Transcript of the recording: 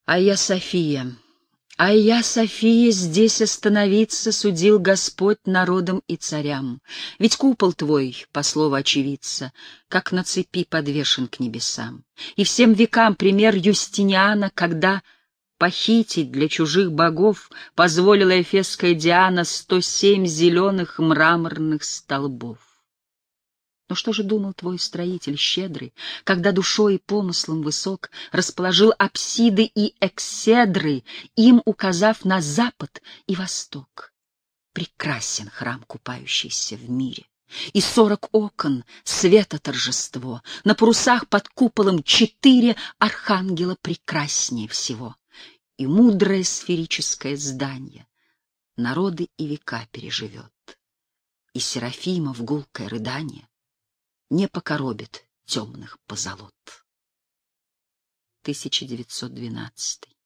Айя София, Айя София, здесь остановиться судил Господь народам и царям. Ведь купол твой, по слову очевидца, как на цепи подвешен к небесам. И всем векам пример Юстиниана, когда похитить для чужих богов позволила эфесская Диана 107 зеленых мраморных столбов. Но что же думал твой строитель щедрый, когда душой и помыслом высок расположил апсиды и экседры, им указав на запад и восток? Прекрасен храм, купающийся в мире, и 40 окон, света торжество, на парусах под куполом 4 архангела прекраснее всего, и мудрое сферическое здание народы и века переживет, и Серафимов гулкое рыдание не покоробит темных позолот. 1912